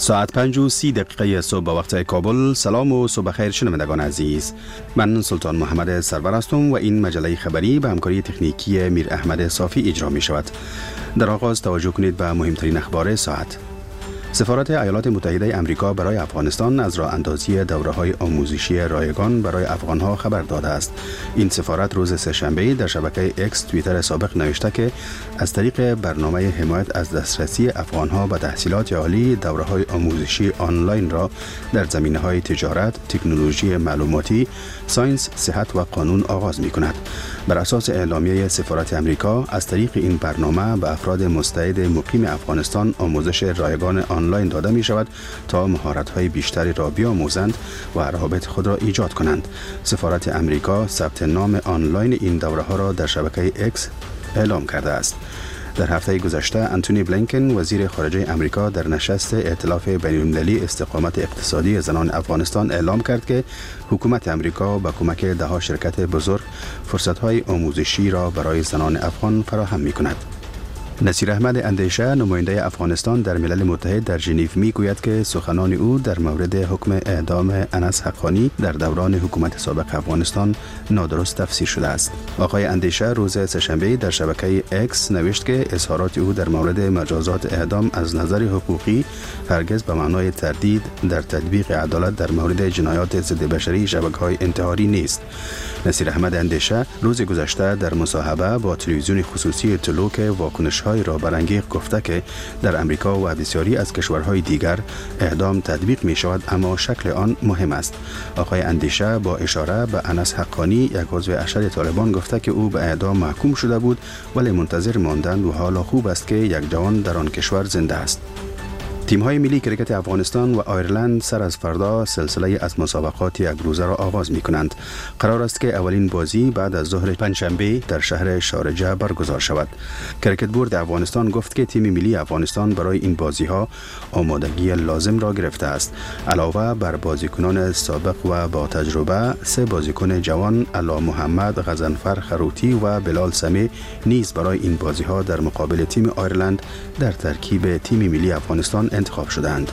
ساعت 5:30 صبح به وقت کابل. سلام و صبح خیر شنوندگان عزیز. من سلطان محمد سرور هستم و این مجله خبری به همکاری تکنیکی میر احمد صافی اجرا می شود. در آغاز توجه کنید به مهمترین اخبار ساعت. سفارت ایالات متحده آمریکا برای افغانستان از راه اندازی دوره‌های آموزشی رایگان برای افغان‌ها خبر داده است. این سفارت روز سه‌شنبه در شبکه اکس توییتر سابق نوشته که از طریق برنامه حمایت از دسترسی افغان‌ها به تحصیلات عالی دوره‌های آموزشی آنلاین را در زمینه‌های تجارت، تکنولوژی معلوماتی، ساینس، صحت و قانون آغاز می‌کند. بر اساس اعلامیه سفارت آمریکا از طریق این برنامه به افراد مستعد مقیم افغانستان آموزش رایگان آنلاین داده می شود تا مهارت‌های بیشتری را بیاموزند و روابط خود را ایجاد کنند. سفارت آمریکا ثبت نام آنلاین این دوره‌ها را در شبکه اکس اعلام کرده است. در هفته گذشته انتونی بلینکن وزیر خارجه آمریکا در نشست ائتلاف بین‌المللی استقامت اقتصادی زنان افغانستان اعلام کرد که حکومت آمریکا با کمک ده‌ها شرکت بزرگ فرصت‌های آموزشی را برای زنان افغان فراهم می‌کند. نصیر احمد اندیشه نماینده افغانستان در ملل متحد در ژنو میگوید که سخنان او در مورد حکم اعدام انس حقانی در دوران حکومت سابق افغانستان نادرست تفسیر شده است. آقای اندیشه روز سه‌شنبه در شبکه اکس نوشت که اظهارات او در مورد مجازات اعدام از نظر حقوقی هرگز به معنای تردید در تطبیق عدالت در مورد جنایات ضد بشری شبکه‌های انتحاری نیست. نصیر احمد اندیشه روز گذشته در مصاحبه با تلویزیون خصوصی تلوک واکنش‌های را برانگیخت گفته که در امریکا و بسیاری از کشورهای دیگر اعدام تطبیق می شود اما شکل آن مهم است. آقای اندیشه با اشاره به انس حقانی یک عضو ارشد طالبان گفته که او به اعدام محکوم شده بود ولی منتظر ماندند و حالا خوب است که یک جوان در آن کشور زنده است. تیم‌های ملی کرکت افغانستان و آیرلند سر از فردا سلسله از مسابقات یک روزه را آغاز می‌کنند. قرار است که اولین بازی بعد از ظهر پنجشنبه در شهر شارجه برگزار شود. کرکت بورد افغانستان گفت که تیم ملی افغانستان برای این بازی‌ها آمادگی لازم را گرفته است. علاوه بر بازیکنان سابق و با تجربه، 3 بازیکن جوان علا محمد، غضنفر خروتی و بلال سمی نیز برای این بازی‌ها در مقابل تیم آیرلند در ترکیب تیم ملی افغانستان انتخاب شدند.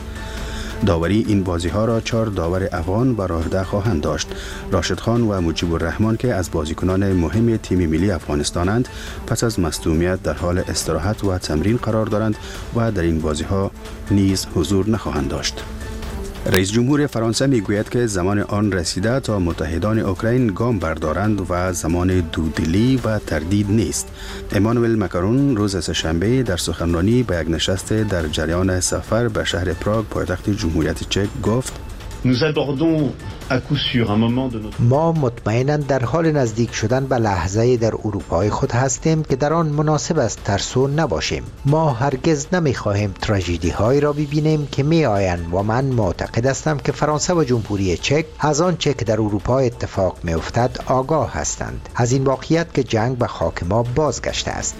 داوری این بازی‌ها را 4 داور افغان بر عهده خواهند داشت. راشد خان و مجیب الرحمن که از بازیکنان مهم تیم ملی افغانستانند پس از مصدومیت در حال استراحت و تمرین قرار دارند و در این بازی‌ها نیز حضور نخواهند داشت. رئیس جمهور فرانسه میگوید که زمان آن رسیده تا متحدان اوکراین گام بردارند و زمان دودلی و تردید نیست. امانوئل ماکرون روز سه‌شنبه در سخنرانی به یک نشست در جریان سفر به شهر پراگ پایتخت جمهوریت چک گفت: ما مطمئناً در حال نزدیک شدن به لحظه‌ای در اروپای خود هستیم که در آن مناسب است ترسو نباشیم. ما هرگز نمی‌خواهیم تراژدی‌هایی را ببینیم که می‌آیند و من معتقد هستم که فرانسه و جمهوری چک از آنچه که در اروپا اتفاق می‌افتد آگاه هستند. از این واقعیت که جنگ به خاک ما بازگشته است.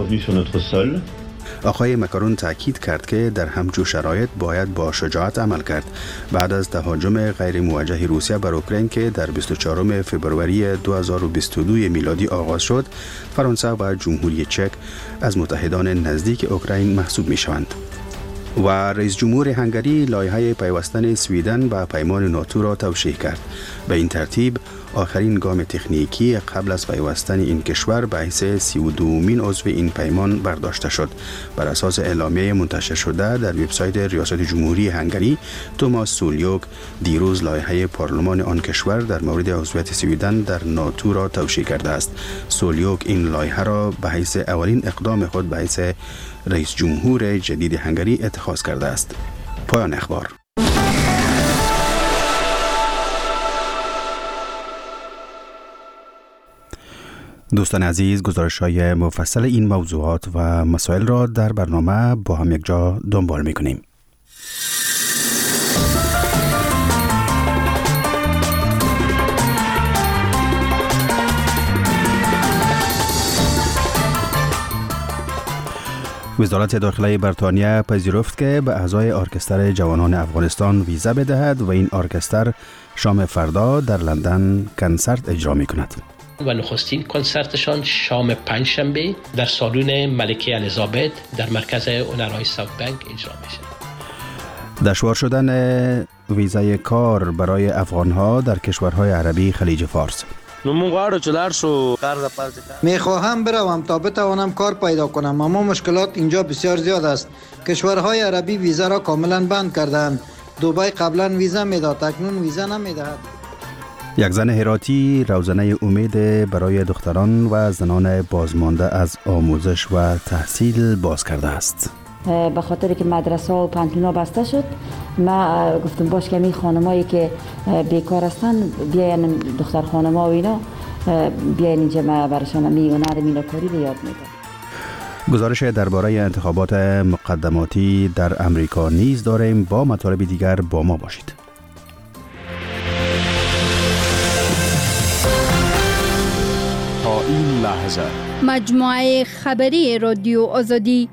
آقای ماکرون تاکید کرد که در همچون شرایط باید با شجاعت عمل کرد. بعد از تهاجم غیر موجه روسیه بر اوکراین که در 24 فوریه 2022 میلادی آغاز شد، فرانسه و جمهوری چک از متحدان نزدیک اوکراین محسوب می شوند. و رئیس جمهور هنگری لایحه پیوستن سویدن به پیمان ناتو را توشیح کرد. به این ترتیب آخرین گام تکنیکی قبل از پیوستن این کشور به حیث 32مین عضو این پیمان برداشته شد. بر اساس اعلامیه منتشر شده در وبسایت ریاست جمهوری هنگری، توماس سولیوک دیروز لایحه پارلمان آن کشور در مورد عضویت سویدن در ناتو را توشیح کرده است. سولیوک این لایحه را به حیث اولین اقدام خود به حیث رئیس جمهور جدید هنگری اتخاذ کرده است. پایان اخبار. دوستان عزیز، گزارش‌های مفصل این موضوعات و مسائل را در برنامه با هم یک جا دنبال می‌کنیم. وزارت داخله بریتانیا پذیرفت که به اعضای ارکستر جوانان افغانستان ویزا بدهد و این ارکستر شام فردا در لندن کنسرت اجرا می‌کند. و نخستین کنسرتشان شام پنجشنبه در سالن ملکه الیزابت در مرکز هنرهای ساوت بانک اجرا میشه. دشوار شدن ویزای کار برای افغانها در کشورهای عربی خلیج فارس. میخواهم بروم تا بتوانم کار پیدا کنم، اما مشکلات اینجا بسیار زیاد است. کشورهای عربی ویزا را کاملا بند کردند. دبی قبلا ویزا میداد، اکنون ویزا نمیدهد. یک زن هراتی روزنه امید برای دختران و زنان بازمانده از آموزش و تحصیل باز کرده است. به خاطر که مدرسه و پانتونا بسته شد، ما گفتم باش که می خانمایی که بیکار هستن بیاین، دختر خانما و اینا بیاین اینجا، ما برشان میونر میناکاری رو یاد میدم. گزارش درباره انتخابات مقدماتی در امریکا نیز داریم. با مطالب دیگر با ما باشید. تا این لحظه مجموعه خبری رادیو آزادی.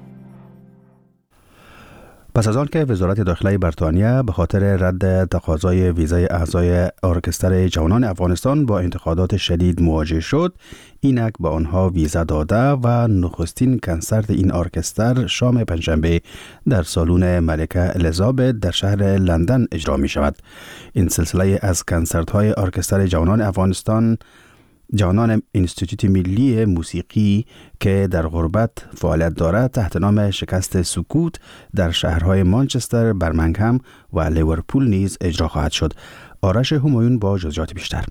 پس از آن که وزارت داخلی بریتانیا به خاطر رد تقاضای ویزای اعضای ارکستر جوانان افغانستان با انتقادات شدید مواجه شد، اینک به آنها ویزا داده و نخستین کنسرت این ارکستر شام پنجشنبه در سالن ملکه الیزابت در شهر لندن اجرا می شود. این سلسله از کنسرت های ارکستر جوانان افغانستان، جوانان انستیتوت ملی موسیقی که در غربت فعالیت دارد، تحت نام شکست سکوت در شهرهای مانچستر، برمنگهم و لیورپول نیز اجرا خواهد شد. آرش همایون با جزئیات بیشتر.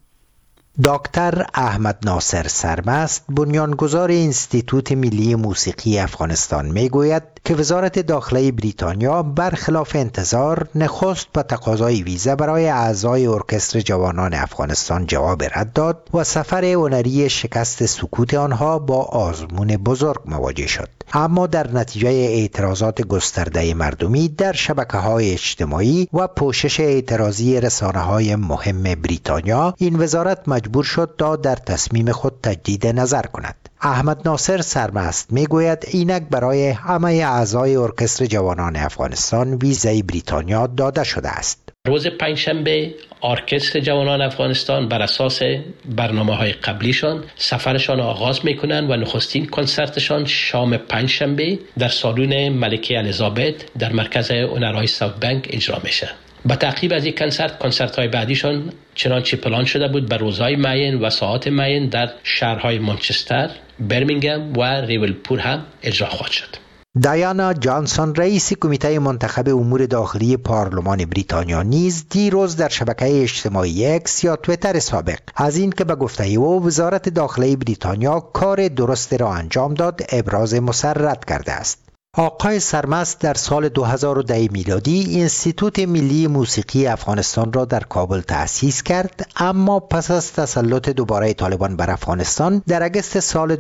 دکتر احمد ناصر سرمست، بنیانگذار انستیتوت ملی موسیقی افغانستان، میگوید که وزارت داخلی بریتانیا برخلاف انتظار نخست به تقاضای ویزا برای اعضای ارکستر جوانان افغانستان جواب رد داد و سفر هنری شکست سکوت آنها با آزمون بزرگ مواجه شد. اما در نتیجه اعتراضات گسترده مردمی در شبکه‌های اجتماعی و پوشش اعتراضی رسانه‌های مهم بریتانیا، این وزارت مجبور شد تا در تصمیم خود تجدید نظر کند. احمد ناصر سرمست میگوید اینک برای همه اعضای ارکستر جوانان افغانستان ویزای بریتانیا داده شده است. روز پنجشنبه ارکستر جوانان افغانستان بر اساس برنامه‌های قبلیشان سفرشان آغاز میکنند و نخستین کنسرتشان شام پنجشنبه در سالن ملکه الیزابت در مرکز هنرهای ساوت بانک اجرا میشه. با تعقیب از این کنسرت‌های بعدیشان چنانچه پلان شده بود به روزهای معین و ساعات معین در شهرهای مانچستر، برمنگهم و لیورپول هم اجرا خواهد شد. دایانا جانسون، رئیس کمیته منتخب امور داخلی پارلمان بریتانیا، نیز دیروز در شبکه اجتماعی اکس یا توییتر سابق از این که به گفته او وزارت داخلی بریتانیا کار درست را انجام داد ابراز مسرت کرده است. آقای سرمست در سال 2010 میلادی انستیتوت ملی موسیقی افغانستان را در کابل تأسیس کرد، اما پس از تسلط دوباره طالبان بر افغانستان در اگست سال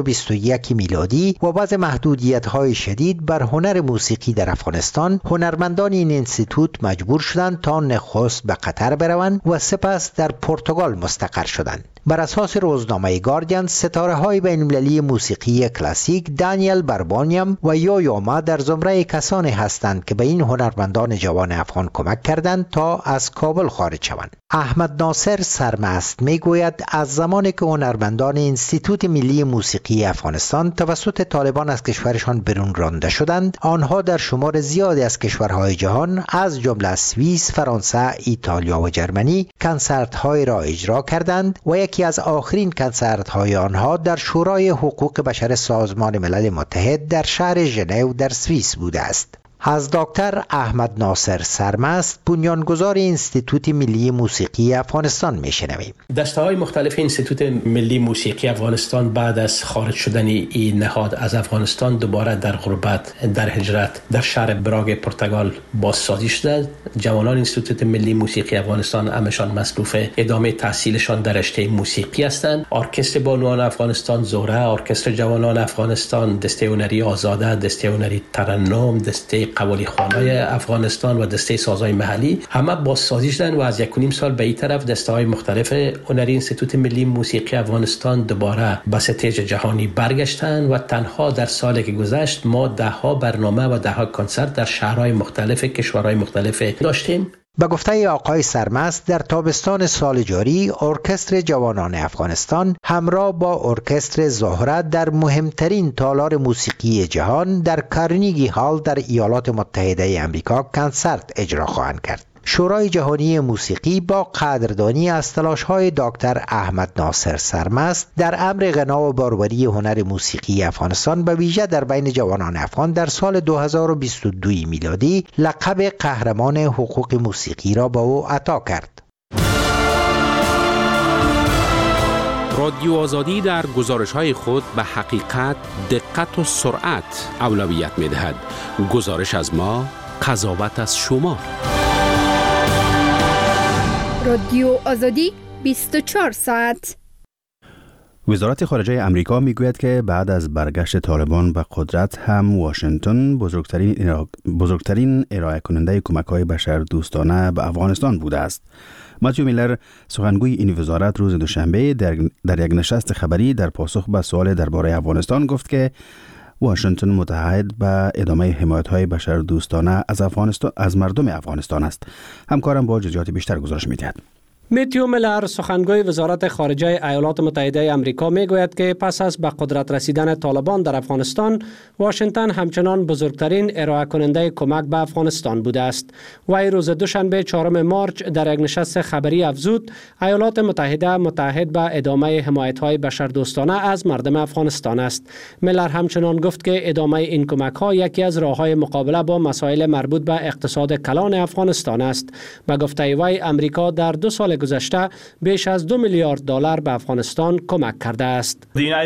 2021 میلادی و بعض محدودیت‌های شدید بر هنر موسیقی در افغانستان، هنرمندان این انستیتوت مجبور شدند تا نخست به قطر بروند و سپس در پرتغال مستقر شدند. بر اساس روزنامه گاردین، ستاره‌های بین‌المللی موسیقی کلاسیک دانیل بربانیم و یوما در زمره کسانی هستند که به این هنرمندان جوان افغان کمک کردند تا از کابل خارج شوند. احمد ناصر سرمست میگوید از زمانی که هنرمندان انستیتوت ملی موسیقی افغانستان توسط طالبان از کشورشان بیرون رانده شدند، آنها در شمار زیادی از کشورهای جهان از جمله سوئیس، فرانسه، ایتالیا و جرمنی کنسرت‌های را اجرا کردند و یکی از آخرین کنسرت‌های آنها در شورای حقوق بشر سازمان ملل متحد در شهر ژنو در سوئیس بوده است. از دکتر احمد ناصر سرمست، بنیانگذار انستیتوت ملی موسیقی افغانستان میشنویم. دسته‌های مختلف انستیتوت ملی موسیقی افغانستان بعد از خارج شدن این نهاد از افغانستان دوباره در غربت، در هجرت در شهر براگ پرتغال بازسازی شده. جوانان انستیتوت ملی موسیقی افغانستان همشان مصروف ادامه تحصیلشان در رشته موسیقی هستند. ارکستر بانوان افغانستان، زهره، ارکستر جوانان افغانستان، دسته هنری آزاده، دسته هنری ترنم، دسته قوالی خوانای افغانستان و دسته سازهای محلی همه بازسازی شدن و از 1.5 سال به این طرف دسته‌های مختلف هنری انستیتوت ملی موسیقی افغانستان دوباره به ستیج جهانی برگشتن و تنها در سالی که گذشت ما 10 برنامه و 10 کنسرت در شهرهای مختلف کشورهای مختلف داشتیم. به گفته آقای سرمست، در تابستان سال جاری ارکستر جوانان افغانستان همراه با ارکستر زهره در مهمترین تالار موسیقی جهان در کارنگی هال در ایالات متحده آمریکا کنسرت اجرا خواهند کرد. شورای جهانی موسیقی با قدردانی از تلاش‌های دکتر احمد ناصر سرمست در امر غنا و باروری هنر موسیقی افغانستان به ویژه در بین جوانان افغان در سال 2022 میلادی لقب قهرمان حقوق موسیقی را به او عطا کرد. رادیو آزادی در گزارش‌های خود به حقیقت، دقت و سرعت اولویت می‌دهد. گزارش از ما، قضاوت از شما. رادیو آزادی 24 ساعت. وزارت خارجه امریکا میگوید که بعد از برگشت طالبان به قدرت هم واشنگتن بزرگترین ارائه کننده کمک‌های بشردوستانه به افغانستان بوده است. ماتیو میلر، سخنگوی این وزارت، روز دوشنبه در یک نشست خبری در پاسخ به سوال درباره افغانستان گفت که واشنگتن متحد به ادامه حمایت‌های بشردوستانه از مردم افغانستان است. همکارم با جزئیات بیشتر گزارش می‌دهد. ماتیو میلر، سخنگوی وزارت خارجه ایالات متحده آمریکا، میگوید که پس از به قدرت رسیدن طالبان در افغانستان، واشنگتن همچنان بزرگترین ارائه کننده کمک به افغانستان بوده است. وی روز دوشنبه 4 مارچ در یک نشست خبری افزود ایالات متحده متحد به ادامه حمایت‌های بشردوستانه از مردم افغانستان است. میلر همچنان گفت که ادامه این کمک‌ها یکی از راه‌های مقابله با مسائل مربوط به اقتصاد کلان افغانستان است. به گفته وی، امریکا در 2 سال گذشته بیش از $2 میلیارد به افغانستان کمک کرده است.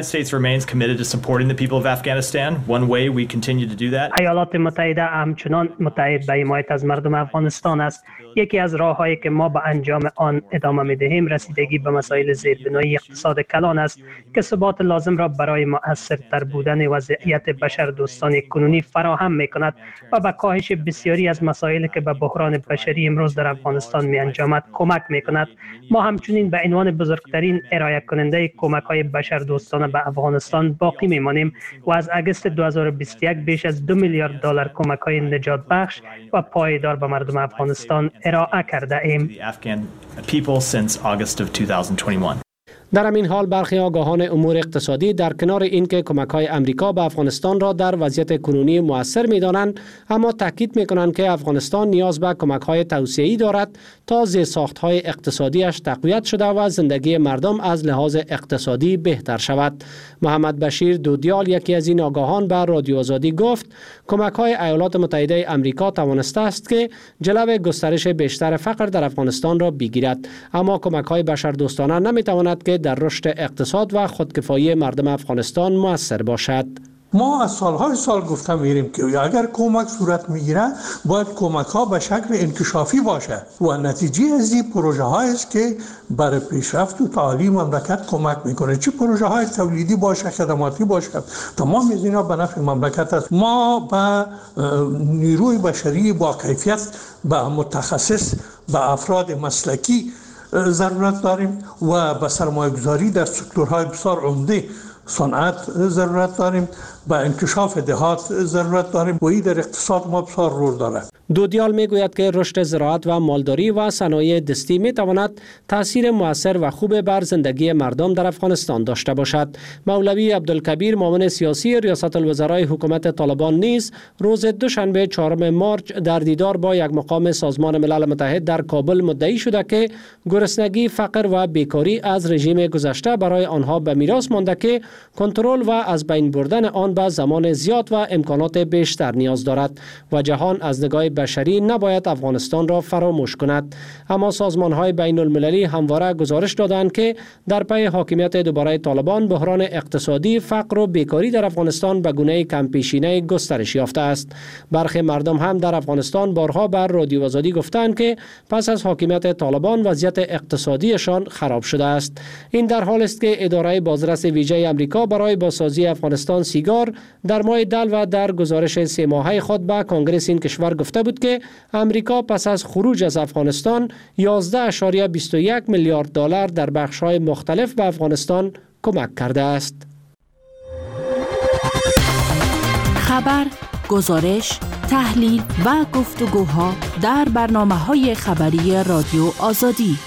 ایالات متحده همچنان متحد به حمایت از مردم افغانستان است. یکی از راه‌هایی که ما به انجام آن ادامه می‌دهیم رسیدگی به مسائل زیربنایی اقتصاد کلان است که ثبات لازم را برای مؤثرتر بودن وضعیت بشردوستانه کنونی فراهم می‌کند و به کاهش بسیاری از مسائلی که به بحران بشری امروز در افغانستان می‌انجامد کمک می‌کند. ما همچنین به عنوان بزرگترین ارائه کننده کمک‌های بشردوستانه به افغانستان باقی می‌مانیم و از اگست 2021 بیش از $2 میلیارد کمک‌های نجات بخش و پایدار به مردم افغانستان ارائه کرده ایم. در همین حال برخی آگاهان امور اقتصادی در کنار اینکه کمک‌های امریکا به افغانستان را در وضعیت کنونی مؤثر می‌دانند، اما تاکید می‌کنند که افغانستان نیاز به کمک‌های توسعه‌ای دارد تا زیرساخت‌های اقتصادیش تقویت شده و زندگی مردم از لحاظ اقتصادی بهتر شود. محمد بشیر دودیال، یکی از این آگاهان، به رادیو آزادی گفت کمک‌های ایالات متحده آمریکا توانسته است که جلو گسترش بیشتر فقر در افغانستان را بگیرد، اما کمک‌های بشردوستانه نمی‌تواند که در رشد اقتصاد و خودکفایی مردم افغانستان مؤثر باشد. ما از سالهای سال گفتم میریم که اگر کمک صورت میگیره باید کمک ها به شکل انکشافی باشه و نتیجه از این پروژه هایی است که برای پیشرفت و تعالی مملکت کمک میکنه، چه پروژه های تولیدی باشه، خدماتی باشه، تمام از اینا به نفع مملکت است. ما به نیروی بشری با کیفیت، به متخصص، به افراد مسلکی ضرورت داریم و به سرمایه‌گذاری در سکتورهای بسیار عمده صنعت ضرورت داریم، به انکشاف دهات ضرورت داریم و این در اقتصاد ما بسیار رول داره. دودیال میگوید که رشد زراعت و مالداری و صنایع دستی میتواند تاثیر مؤثر و خوب بر زندگی مردم در افغانستان داشته باشد. مولوی عبدالکبیر، معاون سیاسی ریاست الوزرای حکومت طالبان، نیز روز دوشنبه 4 مارچ در دیدار با یک مقام سازمان ملل متحد در کابل مدعی شده که گرسنگی، فقر و بیکاری از رژیم گذشته برای آنها به میراث مانده که کنترل و از بین بردن آن به زمان زیاد و امکانات بیشتر نیاز دارد و جهان از نگاه بشری نباید افغانستان را فراموش کند. اما سازمان‌های بین المللی همواره گزارش دادند که در پی حاکمیت دوباره طالبان بحران اقتصادی، فقر و بیکاری در افغانستان به گونه کمپیشینه گسترش یافته است. برخی مردم هم در افغانستان بارها بر رادیو آزادی گفتند که پس از حاکمیت طالبان وضعیت اقتصادیشان خراب شده است. این در حالی است که اداره بازرس ویژه آمریکا برای بازسازی افغانستان سیگار در ماه دل و در گزارش 3 ماهه خود به کنگره این کشور گفته بود که امریکا پس از خروج از افغانستان 11.21 میلیارد دلار در بخش‌های مختلف به افغانستان کمک کرده است. خبر، گزارش، تحلیل و گفتگوها در برنامه‌های خبری رادیو آزادی.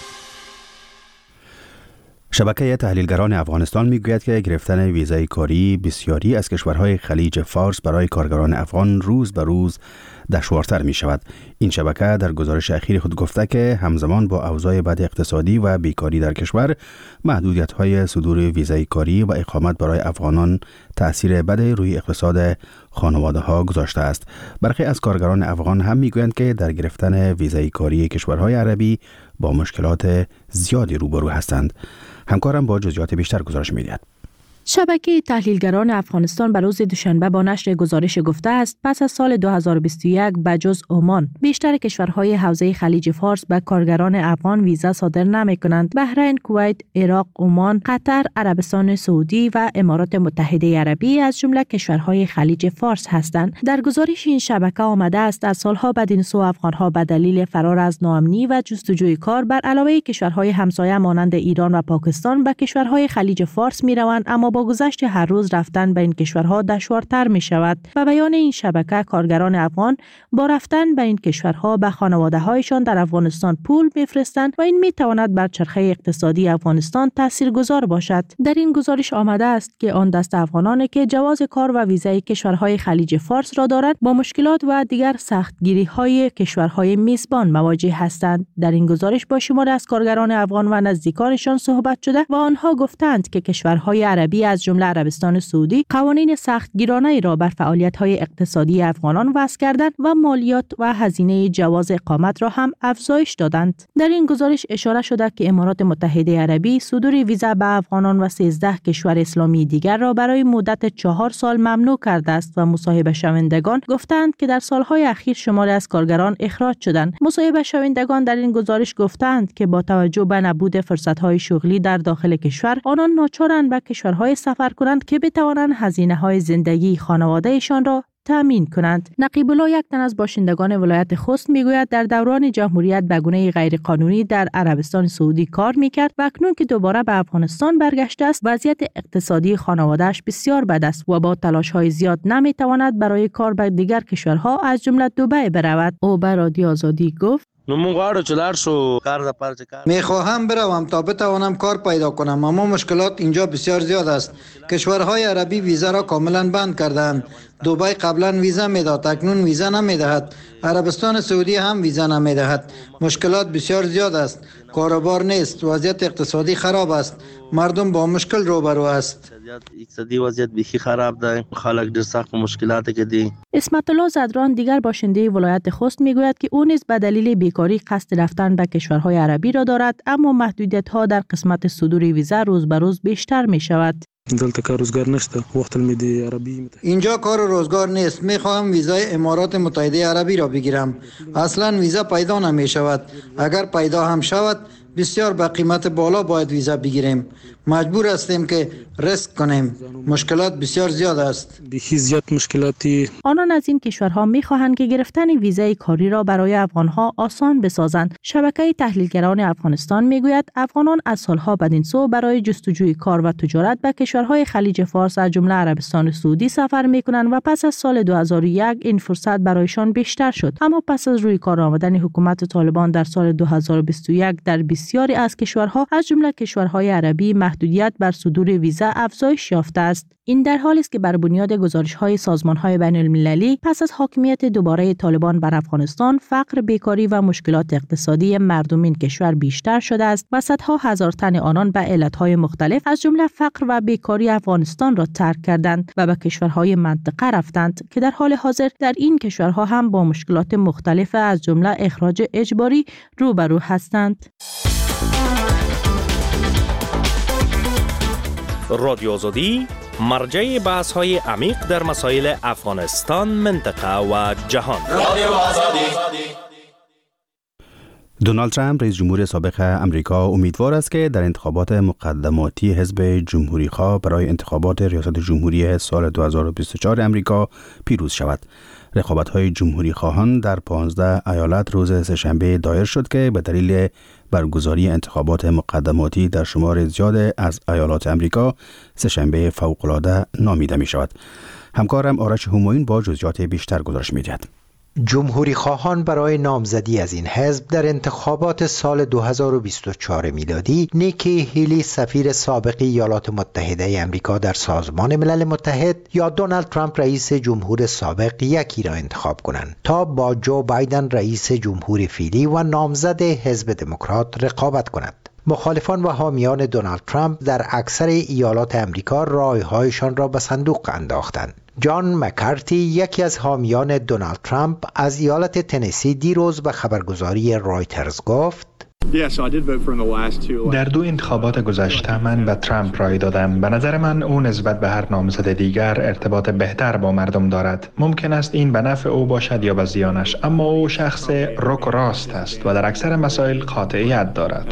شبکه تحلیلگران افغانستان میگوید که گرفتن ویزای کاری بسیاری از کشورهای خلیج فارس برای کارگران افغان روز به روز دشوارتر می شود. این شبکه در گزارش اخیر خود گفته که همزمان با اوضاع بد اقتصادی و بیکاری در کشور، محدودیت‌های صدور ویزای کاری و اقامت برای افغانان تأثیر بد روی اقتصاد خانواده‌ها گذاشته است. برخی از کارگران افغان هم میگویند که در گرفتن ویزای کاری کشورهای عربی با مشکلات زیادی روبرو هستند. همکارم با جزئیات بیشتر گزارش می‌دهد. شبکه تحلیلگران افغانستان به روز دوشنبه با نشر گزارش گفته است پس از سال 2021 بجز عمان بیشتر کشورهای حوزه خلیج فارس به کارگران افغان ویزا صادر نمی‌کنند. بحرین، کویت، عراق، عمان، قطر، عربستان سعودی و امارات متحده عربی از جمله کشورهای خلیج فارس هستند. در گزارش این شبکه آمده است در سالها بعد این سو افغانها به دلیل فرار از ناامنی و جستجوی کار بر علاوه کشورهای همسایه مانند ایران و پاکستان به کشورهای خلیج فارس می‌روند، اما با گذشت هر روز رفتن به این کشورها دشوارتر می شود. به بیان این شبکه کارگران افغان با رفتن به این کشورها به خانواده‌هایشان در افغانستان پول می‌فرستند و این می‌تواند بر چرخه اقتصادی افغانستان تاثیرگذار باشد. در این گزارش آمده است که آن دست افغانانی که جواز کار و ویزای کشورهای خلیج فارس را دارند با مشکلات و دیگر سختگیری‌های کشورهای میزبان مواجه هستند. در این گزارش با شمار از کارگران افغان و نزدیکانشان صحبت شده و آنها گفتند که کشورهای عربی از جمله عربستان سعودی قوانین سختگیرانه‌ای را بر فعالیت‌های اقتصادی افغانان وضع کردند و مالیات و هزینه جواز اقامت را هم افزایش دادند. در این گزارش اشاره شده که امارات متحده عربی صدور ویزا به افغانان و 13 کشور اسلامی دیگر را برای مدت 4 سال ممنوع کرده است و مصاحبه شوندگان گفتند که در سالهای اخیر شماری از کارگران اخراج شدند. مصاحبه شوندگان در این گزارش گفتند که با توجه به نبود فرصت‌های شغلی در داخل کشور، آنان ناچارند به کشورهای سفر کنند که بتوانند هزینه‌های زندگی خانواده‌شان را تامین کنند. نقیب الله، یک تن از باشندگان ولایت خوست، میگوید در دوران جمهوریت به گونه غیرقانونی در عربستان سعودی کار میکرد و اکنون که دوباره به افغانستان برگشته است وضعیت اقتصادی خانواده‌اش بسیار بد است و با تلاش‌های زیاد نمیتواند برای کار به دیگر کشورها از جمله دبی برود. او به رادیو آزادی گفت: میخواهم بروم تا بتوانم کار پیدا کنم، اما مشکلات اینجا بسیار زیاد است. کشورهای عربی ویزا را کاملا بند کردند. دبی قبلا ویزا میداد، اکنون ویزا نمیدهد. عربستان سعودی هم ویزا نمیدهد. مشکلات بسیار زیاد است. کاروبار نیست، وضعیت اقتصادی خراب است. مردم با مشکل روبرو است. اقتصادی وضعیت بخی خراب ده، خلق در سخت مشکلاتی که دی. اسمت الله زدران، دیگر باشنده ولایت خوست، میگوید که او نیز به دلیل بیکاری قصد رفتن به کشورهای عربی را دارد، اما محدودیت‌ها در قسمت صدور ویزا روز به روز بیشتر می شود. اینجا کار و روزگار نیست. میخواهم ویزای امارات متحده عربی را بگیرم. اصلا ویزا پیدا نمی شود. اگر پیدا هم شود بسیار به قیمت بالا باید ویزا بگیریم. مجبور هستیم که ریسک کنیم. مشکلات بسیار زیاد است. آنان از این کشورها می‌خواهند که گرفتن ویزای کاری را برای افغانها آسان بسازند. شبکه تحلیلگران افغانستان میگوید افغانان از سالها بدین سو برای جستجوی کار و تجارت به کشورهای خلیج فارس از جمله عربستان سعودی سفر می‌کنند و پس از سال 2001 این فرصت برایشان بیشتر شد. اما پس از روی کار آمدن حکومت طالبان در سال 2021 در بسیاری از کشورها از جمله کشورهای عربی محدودیت بر صدور ویزا افزایش یافته است. این در حالی است که بر بنیاد گزارش‌های سازمان‌های بین‌المللی پس از حاکمیت دوباره طالبان بر افغانستان، فقر، بیکاری و مشکلات اقتصادی مردم این کشور بیشتر شده است و صدها هزار تن آنان به علت‌های مختلف از جمله فقر و بیکاری افغانستان را ترک کردند و به کشورهای منطقه رفتند که در حال حاضر در این کشورها هم با مشکلات مختلف از جمله اخراج اجباری روبرو هستند. رادیو آزادی مرجع بحث‌های عمیق در مسائل افغانستان، منطقه و جهان. رادیو آزادی. دونالد ترامپ، رئیس جمهور سابق امریکا، امیدوار است که در انتخابات مقدماتی حزب جمهوری‌خواه برای انتخابات ریاست جمهوری سال 2024 امریکا پیروز شود. رقابت‌های جمهوری خواهان در 15 ایالت روز سه‌شنبه دایر شد که به دلیل برگزاری انتخابات مقدماتی در شمار زیاد از ایالات امریکا سه‌شنبه فوق‌العاده نامیده می‌شود. همکارم آرش همایون با جزئیات بیشتر گزارش می‌دهد. جمهوری خواهان برای نامزدی از این حزب در انتخابات سال 2024 میلادی نیکی هیلی سفیر سابق ایالات متحده امریکا در سازمان ملل متحد یا دونالد ترامپ رئیس جمهور سابق یکی را انتخاب کنند تا با جو بایدن رئیس جمهور فعلی و نامزد حزب دموکرات رقابت کنند. مخالفان و حامیان دونالد ترامپ در اکثر ایالات امریکا رایهایشان را به صندوق انداختند. جان مکارتی یکی از حامیان دونالد ترامپ از ایالت تنسی دیروز به خبرگزاری رایترز گفت: در 2 انتخابات گذشته من به ترامپ رای دادم. به نظر من او نسبت به هر نامزد دیگر ارتباط بهتر با مردم دارد. ممکن است این به نفع او باشد یا به زیانش، اما او شخص رک و راست است و در اکثر مسائل قاطعیت دارد.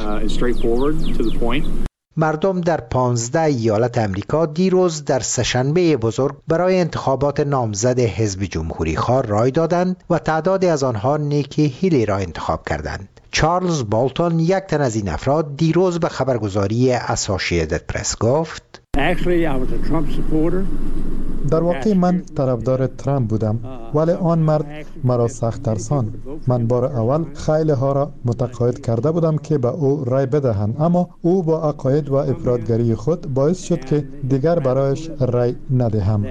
مردم در 15 ایالت امریکا دیروز در سه‌شنبه بزرگ برای انتخابات نامزد حزب جمهوری خواه رای دادند و تعدادی از آنها نیکی هیلی را انتخاب کردند. چارلز بالتون یک تن از این افراد دیروز به خبرگزاری اسوسییتد پرس گفت: در واقع من طرفدار ترامپ بودم، ولی آن مرد مرا سخت ترساند. من بار اول خیلی ها را متقاعد کرده بودم که به او رای بدهند، اما او با عقاید و افراطگری خود باعث شد که دیگر برایش رای ندهم.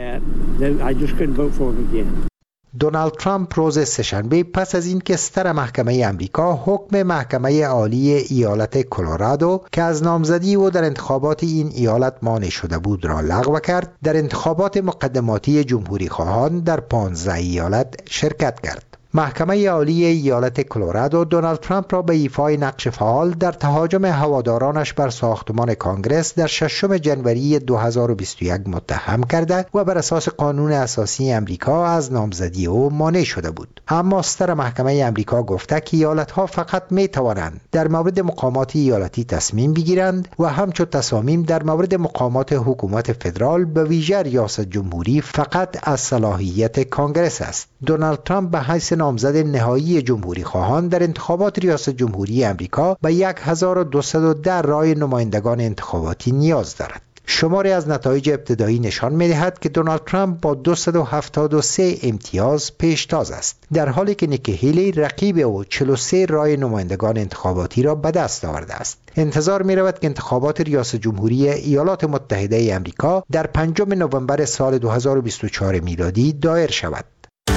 دونالد ترامپ روز سه‌شنبه پس از اینکه ستر محکمه امریکا حکم محکمه عالی ایالت کلرادو که از نامزدی او در انتخابات این ایالت مانع شده بود را لغو کرد، در انتخابات مقدماتی جمهوری خواهان در 15 ایالت شرکت کرد. محکمه عالی ایالت کلرادو دونالد ترامپ را به ایفای نقش فعال در تهاجم هوادارانش بر ساختمان کانگرس در 6 جنوری 2021 متهم کرده و بر اساس قانون اساسی امریکا از نامزدی او مانع شده بود. اما ستر محکمه امریکا گفته که ایالت‌ها فقط می‌توانند در مورد مقامات ایالتی تصمیم بگیرند و همچون تصامیم در مورد مقامات حکومت فدرال به ویژه ریاست جمهوری فقط از صلاحیت کانگرس است. دونالد ترامپ به حیث نامزد نهایی جمهوری خواهان در انتخابات ریاست جمهوری امریکا به 1210 رای نمایندگان انتخاباتی نیاز دارد. شماری از نتایج ابتدایی نشان می‌دهد که دونالد ترامپ با 273 امتیاز پیشتاز است، در حالی که نیکی هیلی رقیب او 43 رای نمایندگان انتخاباتی را به دست آورده است. انتظار می‌رود که انتخابات ریاست جمهوری ایالات متحده آمریکا در 5 نوامبر سال 2024 میلادی دایر شود.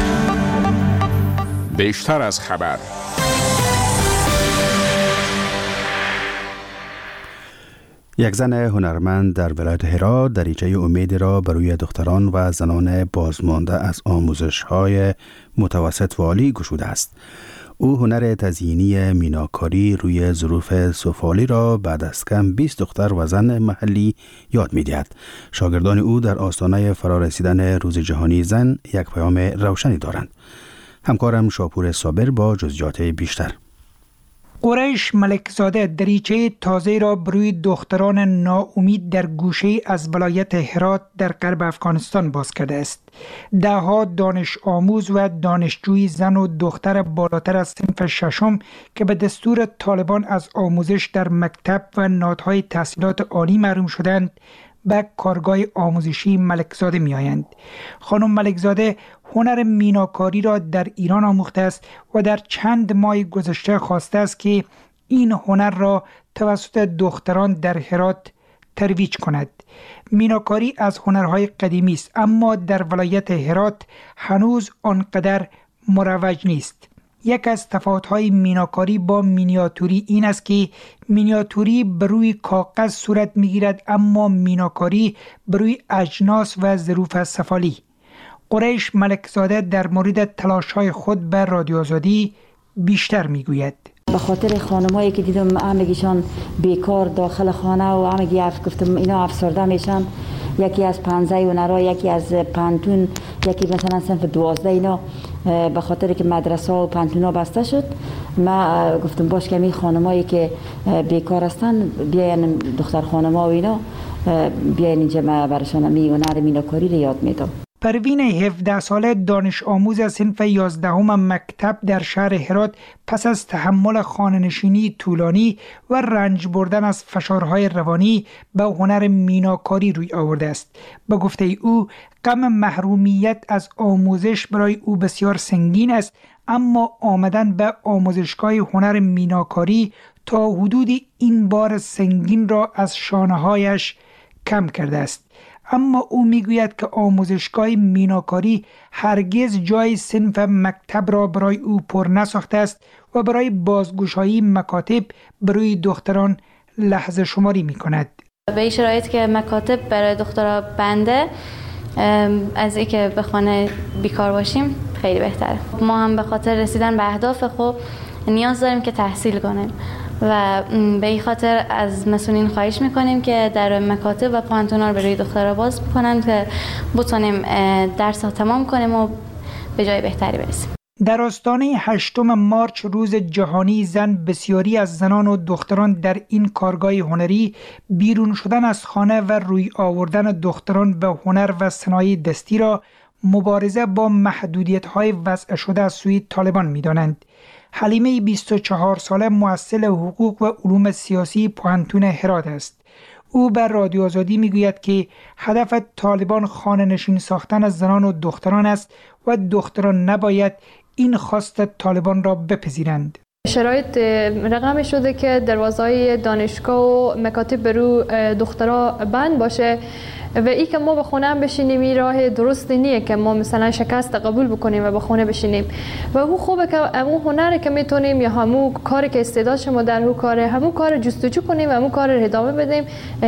بیشتر از خبر. یک زن هنرمند در ولایت هرات دریچه امیدی را برای دختران و زنان بازمانده از آموزش‌های متوسط و عالی گشوده است. او هنر تزیینی میناکاری روی ظروف سفالی را بعد از کم 20 دختر و زن محلی یاد می‌دهد. شاگردان او در آستانه فرارسیدن روز جهانی زن یک پیام روشنی دارند. همکارم شاپور صابر با جزئیات بیشتر. قریش ملکزاده دریچه تازه را بروی دختران ناامید در گوشه از ولایت هرات در غرب افغانستان باز کرده است. ده‌ها دانش آموز و دانشجوی زن و دختر بالاتر از صنف ششم که به دستور طالبان از آموزش در مکتب و نهادهای تحصیلات عالی محروم شدند به کارگاه آموزشی ملکزاده می آیند. خانم ملکزاده هنر میناکاری را در ایران آموخته است و در چند ماه گذشته خواسته است که این هنر را توسط دختران در هرات ترویج کند. میناکاری از هنرهای قدیمی است، اما در ولایت هرات هنوز آنقدر مروج نیست. یک از تفاوت‌های میناکاری با مینیاتوری این است که مینیاتوری بر روی کاغذ صورت می‌گیرد، اما میناکاری بر روی اجناس و ظروف سفالی. قریش ملکزاده در مورد تلاش‌های خود بر رادیو آزادی بیشتر می‌گوید. به خاطر خانمایی که دیدم همگیشان بیکار داخل خانه و همگی گفتم اینا افسرده میشن، یکی از 15 هنرها، یکی از پانتون، یکی مثلا صنف 12 اینا، به خاطر که مدرسه و پانتونا بسته شد ما گفتم باش که می خانمایی که بیکار هستن بیاین، دختر خانما و اینا بیاین اینجا، ما برشان می هنر میناکاری رو یاد میدم. پروین 17 ساله دانش آموز صنف 11 مکتب در شهر هرات پس از تحمل خانه‌نشینی طولانی و رنج بردن از فشارهای روانی به هنر میناکاری روی آورده است. به گفته او غم محرومیت از آموزش برای او بسیار سنگین است، اما آمدن به آموزشگاه هنر میناکاری تا حدودی این بار سنگین را از شانه‌هایش کم کرده است. اما او میگوید که آموزشگاه میناکاری هرگز جای صنف مکتب را برای او پر نساخته است و برای بازگشایی مکاتب برای دختران لحظه شماری می کند. به این شرایط که مکاتب برای دخترها بنده، از اینکه به خانه بیکار باشیم خیلی بهتره. ما هم به خاطر رسیدن به اهداف خود نیاز داریم که تحصیل کنیم و به این خاطر از مسئولین خواهش میکنیم که در مکاتب و پانتونا رو برای دخترها باز بکنن که بتونیم درس ها تمام کنیم و به جای بهتری برسیم. در آستانه 8 مارچ روز جهانی زن، بسیاری از زنان و دختران در این کارگاه هنری بیرون شدن از خانه و روی آوردن دختران به هنر و صنایع دستی را مبارزه با محدودیت‌های وضع شده از سوی طالبان می‌دانند. حلیمه 24 ساله مؤسسه حقوق و علوم سیاسی پوهنتون هرات است. او بر رادیو آزادی میگوید که هدف طالبان خانه نشین ساختن از زنان و دختران است و دختران نباید این خواست طالبان را بپذیرند. شرایط رقم شده که دروازهای دانشگاه و مکاتب برو دخترها بند باشه و ای که ما به خونه بشینیم این راه درست نیه که ما مثلا شکست قبول بکنیم و به خونه بشینیم و او خوبه که همون هنر که میتونیم یا همون کاری که استعدادشون در اون کاره همون کار جستجو کنیم و همون کار رو ادامه بدیم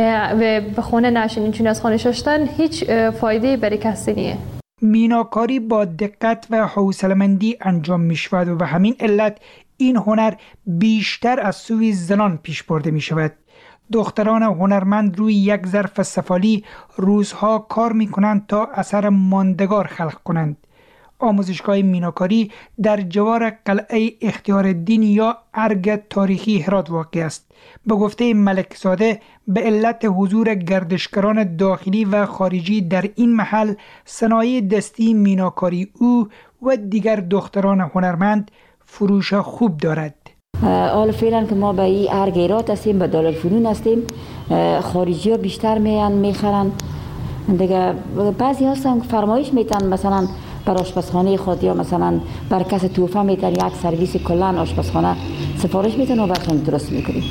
و به خونه نشینیم، چون از خانه شستن هیچ فایده برای کسی نیه. میناکاری با دقت و حوصله‌مندی انجام می‌شود و به همین علت این هنر بیشتر از سوی زنان پیش برده می شود. دختران هنرمند روی یک ظرف سفالی روزها کار می کنند تا اثر ماندگار خلق کنند. آموزشگاه میناکاری در جوار قلعه اختیارالدین یا ارگ تاریخی هرات واقع است. به گفته ملک زاده به علت حضور گردشگران داخلی و خارجی در این محل، صنایع دستی میناکاری او و دیگر دختران هنرمند فروش خوب دارد. حالا فعلا که ما به این ارگیرات هستیم، به دارالفنون هستیم، خارجی ها بیشتر میخرن دیگه. بعضی هستن فرمایش میتن مثلا بر آشپزخانه خود یا مثلا بر کس توفه میتن یک سرویس کلان آشپزخانه سفارش میتن و برشان درست میکنیم.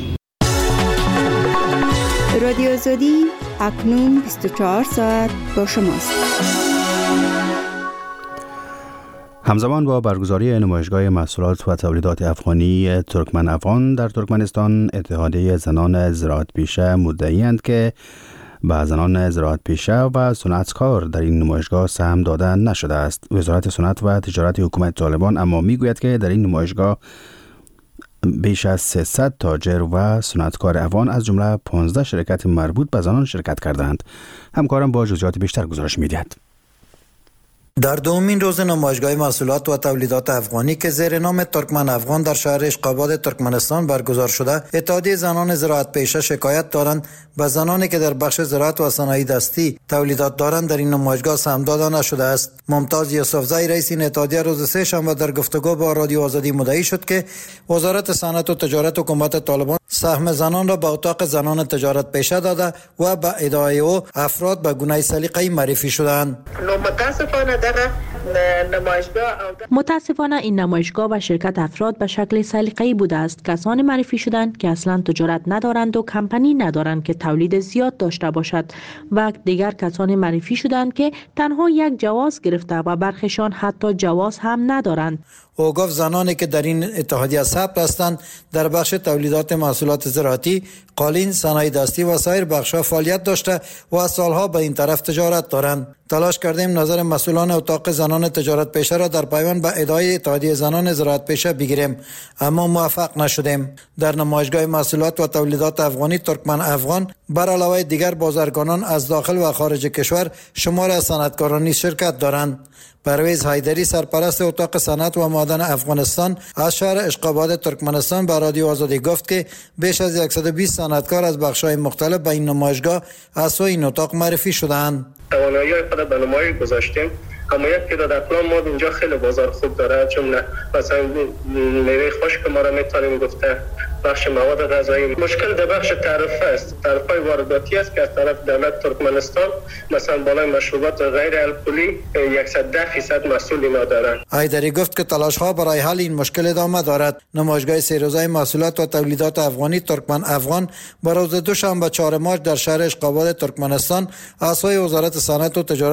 رادیو آزادی اکنون 24 ساعت با شماست. همزمان با برگزاری نمایشگاه محصولات و تولیدات افغانی ترکمن افغان در ترکمنستان، اتحادیه زنان زراعت پیشه مدعی‌اند که به زنان زراعت پیشه و صنعتکار در این نمایشگاه سهم داده نشده است. وزارت صنعت و تجارت حکومت طالبان اما میگوید که در این نمایشگاه بیش از 300 تاجر و صنعتکار افغان از جمله 15 شرکت مربوط به زنان شرکت کردند. همکارم با جزئیات بیشتر گزارش می‌دهد. در دومین روز نمایشگاه محصولات و تولیدات افغانی که زیر نام ترکمن افغان در شهر اشقاباد ترکمنستان برگزار شده، اتحادیه زنان زراعت پیشه شکایت دارند به زنانی که در بخش زراعت و صنایع دستی تولیدات دارند در این نمایشگاه سهم داده نشده است. ممتاز یوسفزئی رئیس این اتحادیه روز سه‌شنبه در گفتگو با رادیو آزادی مدعی شد که وزارت صنعت و تجارت حکومت طالبان سهم زنان را به اتاق زنان تجارت پیشه داده و به ادعای او افراد به گونه سلیقه‌ای معرفی شدند. متاسفانه این نمایشگاه و شرکت افراد به شکل سلیقه‌ای بوده است. کسانی معرفی شدند که اصلا تجارت ندارند و کمپانی ندارند که تولید زیاد داشته باشد و دیگر کسانی معرفی شدند که تنها یک جواز گرفته و برخیشان حتی جواز هم ندارند. او گفت زنانی که در این اتحادیه ثبت هستند در بخش تولیدات محصولات زراعتی، قالین، صنایع دستی و سایر بخش‌ها فعالیت داشته و از سالها به این طرف تجارت دارند. تلاش کردیم نظر مسئولان اتاق زنان تجارت پیشه را در پیوند به ادعای اتحادیه زنان زراعت پیشه بگیریم، اما موفق نشدیم. در نمایشگاه محصولات و تولیدات افغانی ترکمن افغان بر علاوه دیگر بازرگانان از داخل و خارج کشور شمار از صنعتکاران نیز شرکت دارند. پرویز حیدری سرپرست اتاق صنعت و معدن افغانستان از شهر اشقاباد ترکمنستان به رادیو آزادی گفت که بیش از 120 صنعتکار از بخش‌های مختلف به این نمایشگاه از سوی این اتاق معرفی شدند. توانایی خود را به نمایش گذاشتیم. اما یک تعداد اقلام ما اینجا خیلی بازار خوب داره، جمله مثلا میوه خشک ما را میتونیم گفته، بخش مواد غذایی. مشکل در بخش تعرفه است. تعرفه وارداتی است که از طرف دولت ترکمنستان مثلا بالای مشروبات غیر الکلی 110% مسئول اینا دارند. حیدری گفت که تلاش ها برای حل این مشکل ادامه دارد. نمایشگاه 3 روزه محصولات و تولیدات افغانی ترکمن افغان با روز دوشنبه 4 مارس در شهر اشقاباد ترکمنستان اعضای وزارت صنعت و تجارت